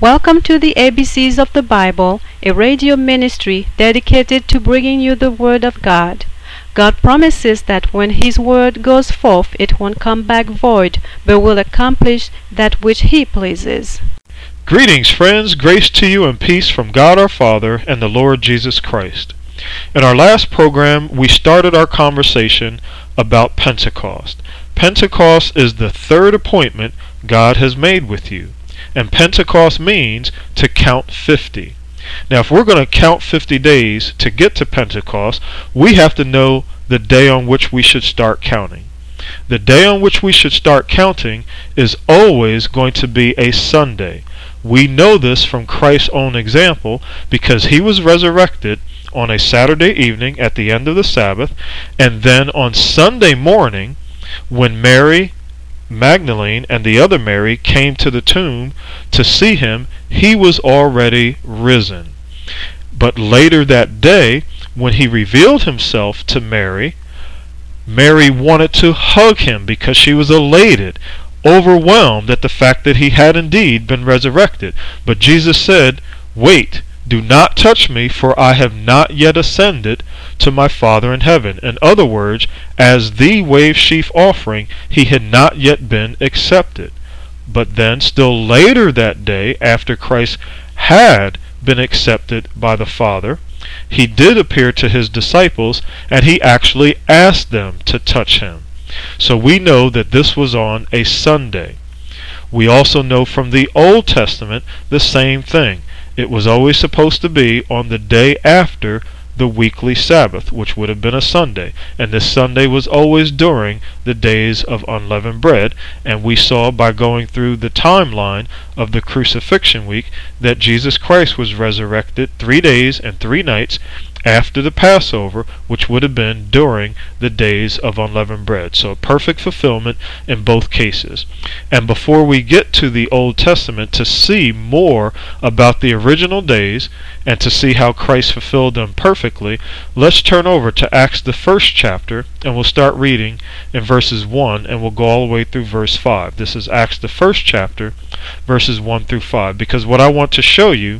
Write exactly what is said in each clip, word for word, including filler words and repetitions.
Welcome to the A B Cs of the Bible, a radio ministry dedicated to bringing you the Word of God. God promises that when His Word goes forth, it won't come back void, but will accomplish that which He pleases. Greetings, friends. Grace to you and peace from God our Father and the Lord Jesus Christ. In our last program, we started our conversation about Pentecost. Pentecost is the third appointment God has made with you. And Pentecost means to count fifty. Now, if we're going to count fifty days to get to Pentecost, we have to know the day on which we should start counting. The day on which we should start counting is always going to be a Sunday. We know this from Christ's own example because He was resurrected on a Saturday evening at the end of the Sabbath, and then on Sunday morning, when Mary Magdalene and the other Mary came to the tomb to see Him, He was already risen. But later that day, when He revealed Himself to Mary, Mary wanted to hug Him because she was elated, overwhelmed at the fact that He had indeed been resurrected. But Jesus said, "Wait, do not touch me, for I have not yet ascended to my Father in heaven." In other words, as the wave sheaf offering, He had not yet been accepted. But then, still later that day, after Christ had been accepted by the Father, He did appear to His disciples, and He actually asked them to touch Him. So we know that this was on a Sunday. We also know from the Old Testament the same thing. It was always supposed to be on the day after the weekly Sabbath, which would have been a Sunday. And this Sunday was always during the days of unleavened bread. And we saw by going through the timeline of the crucifixion week that Jesus Christ was resurrected three days and three nights after the Passover, which would have been during the days of unleavened bread. So a perfect fulfillment in both cases. And before we get to the Old Testament to see more about the original days and to see how Christ fulfilled them perfectly, let's turn over to Acts the first chapter, and we'll start reading in verses one, and we'll go all the way through verse five. This is Acts the first chapter, verses one through five, because what I want to show you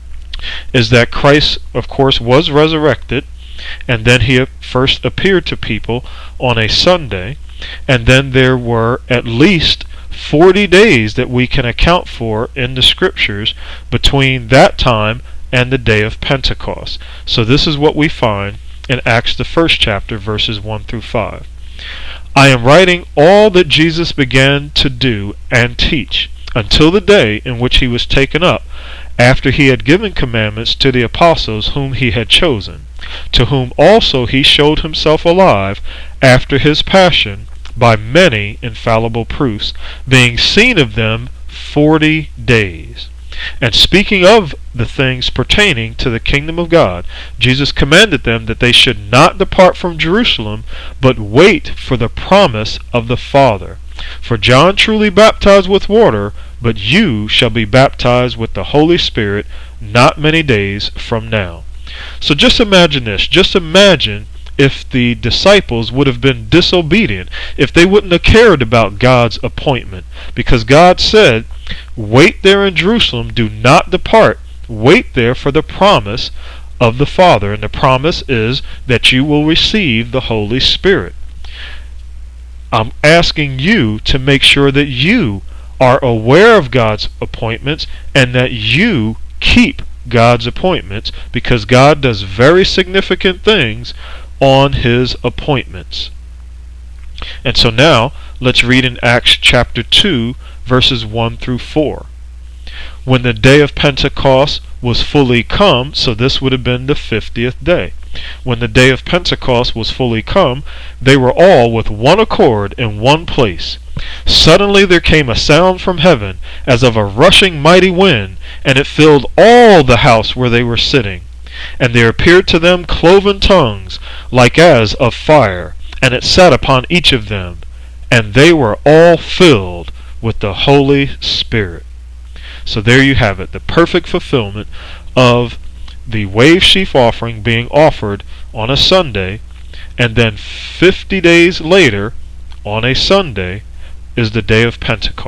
is that Christ, of course, was resurrected, and then He first appeared to people on a Sunday, and then there were at least forty days that we can account for in the Scriptures between that time and the day of Pentecost. So this is what we find in Acts the first chapter, verses one through five. "I am writing all that Jesus began to do and teach until the day in which He was taken up, after He had given commandments to the apostles whom He had chosen, to whom also He showed Himself alive after His passion by many infallible proofs, being seen of them forty days. And speaking of the things pertaining to the kingdom of God, Jesus commanded them that they should not depart from Jerusalem, but wait for the promise of the Father. For John truly baptized with water, but you shall be baptized with the Holy Spirit not many days from now." So just imagine this. Just imagine if the disciples would have been disobedient, if they wouldn't have cared about God's appointment. Because God said, "Wait there in Jerusalem, do not depart. Wait there for the promise of the Father." And the promise is that you will receive the Holy Spirit. I'm asking you to make sure that you are aware of God's appointments and that you keep God's appointments, because God does very significant things on His appointments. And so now let's read in Acts chapter two, verses one through four. "When the day of Pentecost was fully come," so this would have been the fiftieth day. "When the day of Pentecost was fully come, they were all with one accord in one place. Suddenly there came a sound from heaven as of a rushing mighty wind, and it filled all the house where they were sitting. And there appeared to them cloven tongues, like as of fire, and it sat upon each of them. And they were all filled with the Holy Spirit." So there you have it, the perfect fulfillment of the wave sheaf offering being offered on a Sunday, and then fifty days later, on a Sunday, is the day of Pentecost.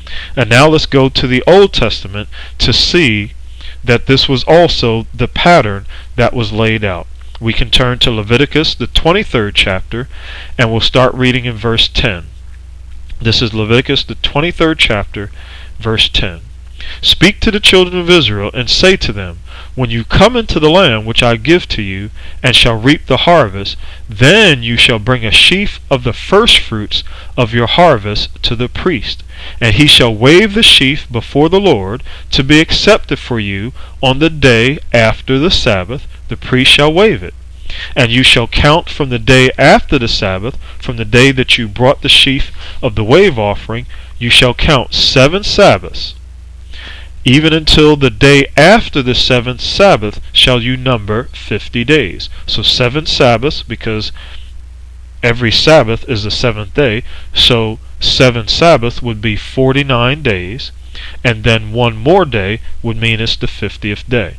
And now let's go to the Old Testament to see that this was also the pattern that was laid out. We can turn to Leviticus, the twenty-third chapter, and we'll start reading in verse ten. This is Leviticus, the twenty-third chapter, verse ten. Speak to the children of Israel, and say to them, when you come into the land which I give to you, and shall reap the harvest, then you shall bring a sheaf of the firstfruits of your harvest to the priest, and he shall wave the sheaf before the Lord, to be accepted for you on the day after the Sabbath. The priest shall wave it. And you shall count from the day after the Sabbath, from the day that you brought the sheaf of the wave offering, you shall count seven Sabbaths. Even until the day after the seventh Sabbath shall you number fifty days. So seven Sabbaths, because every Sabbath is the seventh day, so seven Sabbaths would be forty-nine days, and then one more day would mean it's the fiftieth day.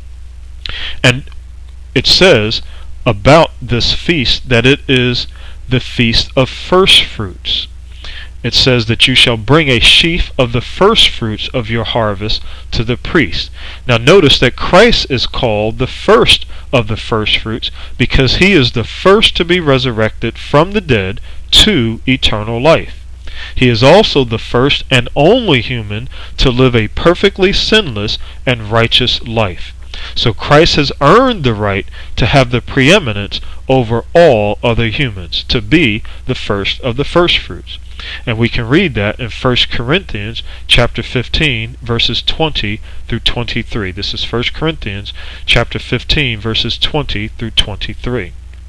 And it says about this feast that it is the feast of firstfruits. It says that you shall bring a sheaf of the firstfruits of your harvest to the priest. Now notice that Christ is called the first of the firstfruits because he is the first to be resurrected from the dead to eternal life. He is also the first and only human to live a perfectly sinless and righteous life. So Christ has earned the right to have the preeminence over all other humans, to be the first of the firstfruits. And we can read that in First Corinthians chapter fifteen, verses twenty through twenty-three. This is First Corinthians chapter fifteen, verses twenty through twenty-three.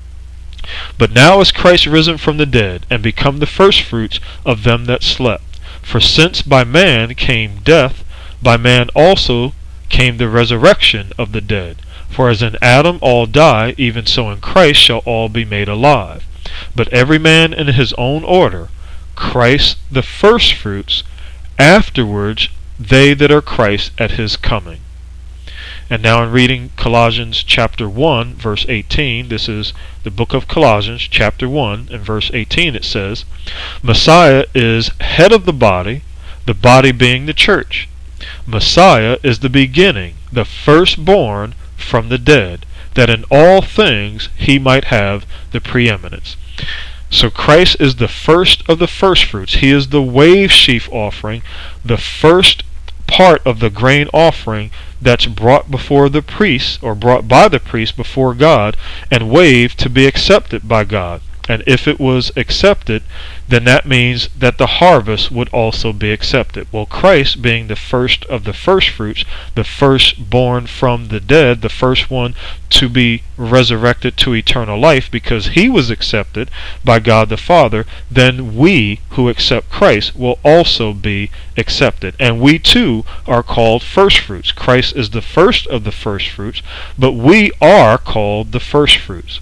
But now is Christ risen from the dead, and become the firstfruits of them that slept. For since by man came death, by man also came the resurrection of the dead. For as in Adam all die, even so in Christ shall all be made alive. But every man in his own order, Christ the firstfruits, afterwards they that are Christ at his coming. And now in reading Colossians chapter one, verse eighteen, this is the book of Colossians chapter one, and verse eighteen, it says, Messiah is head of the body, the body being the church. Messiah is the beginning, the firstborn from the dead, that in all things he might have the preeminence. So Christ is the first of the firstfruits. He is the wave sheaf offering, the first part of the grain offering that's brought before the priest, or brought by the priest before God, and waved to be accepted by God. And if it was accepted, then that means that the harvest would also be accepted. Well, Christ being the first of the firstfruits, the firstborn from the dead, the first one to be resurrected to eternal life, because he was accepted by God the Father, then we who accept Christ will also be accepted. And we too are called firstfruits. Christ is the first of the firstfruits, but we are called the firstfruits.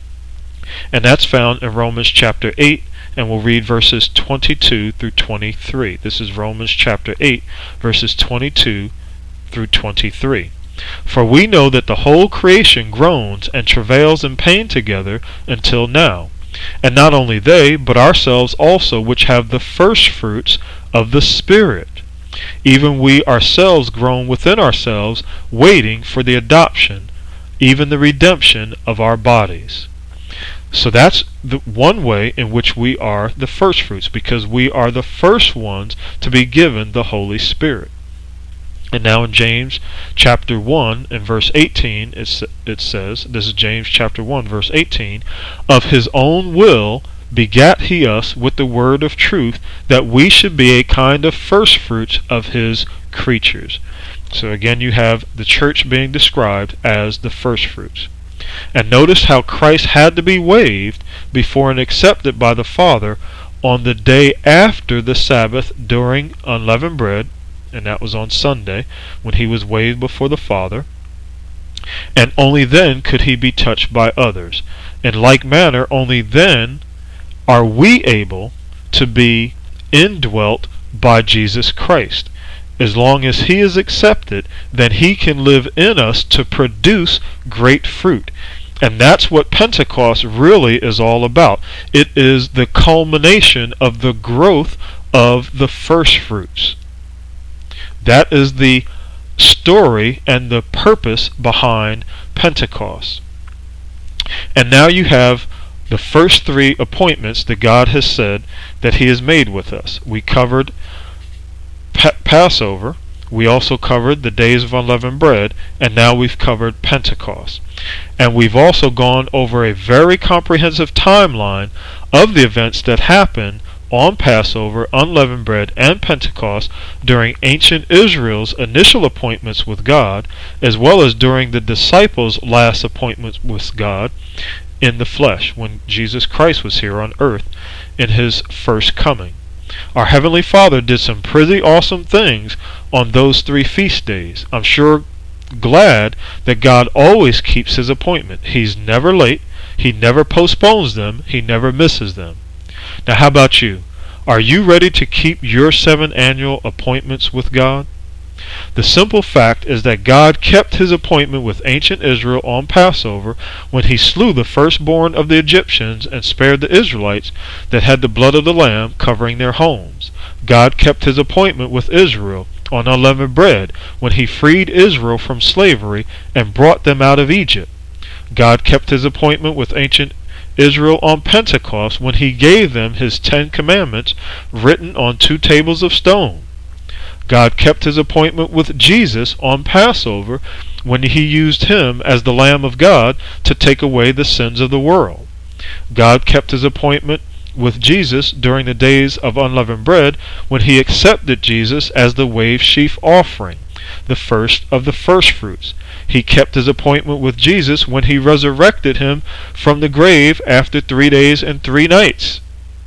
And that's found in Romans chapter eight, and we'll read verses twenty-two through twenty-three. This is Romans chapter eight, verses twenty-two through twenty-three. For we know that the whole creation groans and travails in pain together until now. And not only they, but ourselves also, which have the firstfruits of the Spirit. Even we ourselves groan within ourselves, waiting for the adoption, even the redemption of our bodies. So that's the one way in which we are the firstfruits, because we are the first ones to be given the Holy Spirit. And now in James chapter one and verse eighteen, it, it says, this is James chapter one verse eighteen, Of his own will begat he us with the word of truth, that we should be a kind of firstfruits of his creatures. So again you have the church being described as the firstfruits. And notice how Christ had to be waved before and accepted by the Father on the day after the Sabbath during unleavened bread, and that was on Sunday when he was waved before the Father, and only then could he be touched by others. In like manner, only then are we able to be indwelt by Jesus Christ. As long as he is accepted, then he can live in us to produce great fruit. And that's what Pentecost really is all about. It is the culmination of the growth of the first fruits. That is the story and the purpose behind Pentecost. And now you have the first three appointments that God has said that He has made with us. We covered pa- Passover. We also covered the days of unleavened bread, and now we've covered Pentecost. And we've also gone over a very comprehensive timeline of the events that happened on Passover, unleavened bread, and Pentecost during ancient Israel's initial appointments with God, as well as during the disciples' last appointments with God in the flesh, when Jesus Christ was here on earth in His first coming. Our Heavenly Father did some pretty awesome things on those three feast days. I'm sure glad that God always keeps His appointment. He's never late. He never postpones them. He never misses them. Now, how about you? Are you ready to keep your seven annual appointments with God? The simple fact is that God kept His appointment with ancient Israel on Passover when He slew the firstborn of the Egyptians and spared the Israelites that had the blood of the Lamb covering their homes. God kept His appointment with Israel on unleavened bread when He freed Israel from slavery and brought them out of Egypt. God kept His appointment with ancient Israel on Pentecost when He gave them His Ten Commandments written on two tables of stone. God kept His appointment with Jesus on Passover when He used Him as the Lamb of God to take away the sins of the world. God kept His appointment with Jesus during the days of unleavened bread when He accepted Jesus as the wave sheaf offering, the first of the first fruits. He kept His appointment with Jesus when He resurrected Him from the grave after three days and three nights.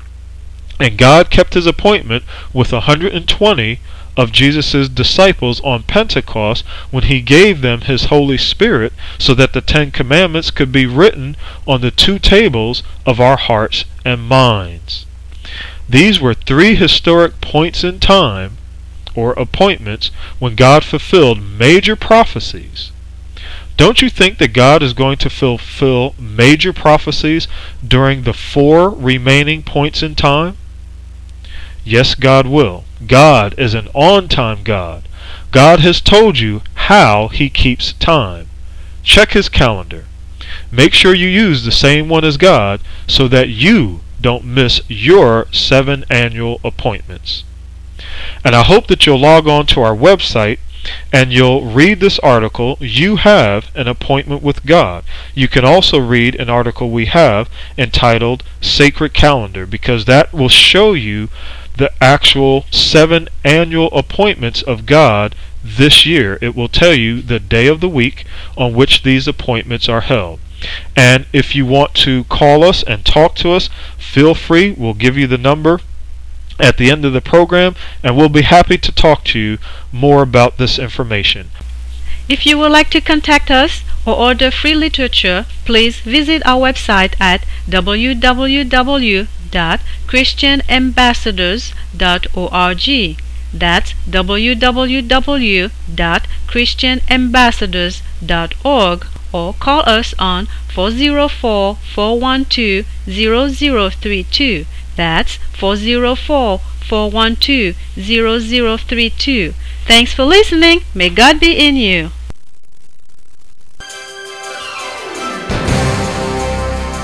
And God kept His appointment with one hundred twenty of Jesus' disciples on Pentecost when He gave them His Holy Spirit so that the Ten Commandments could be written on the two tables of our hearts and minds. These were three historic points in time, or appointments, when God fulfilled major prophecies. Don't you think that God is going to fulfill major prophecies during the four remaining points in time? Yes, God will. God is an on-time God. God has told you how He keeps time. Check His calendar. Make sure you use the same one as God so that you don't miss your seven annual appointments. And I hope that you'll log on to our website and you'll read this article, You Have an Appointment with God. You can also read an article we have entitled Sacred Calendar, because that will show you the actual seven annual appointments of God this year. It will tell you the day of the week on which these appointments are held. And if you want to call us and talk to us, feel free. We'll give you the number at the end of the program, and we'll be happy to talk to you more about this information. If you would like to contact us or order free literature, please visit our website at w w w dot christian ambassadors dot org. That's w w w dot christian ambassadors dot org, or call us on four oh four, four one two, zero zero three two. That's four oh four, four one two, zero zero three two. Thanks for listening. May God be in you.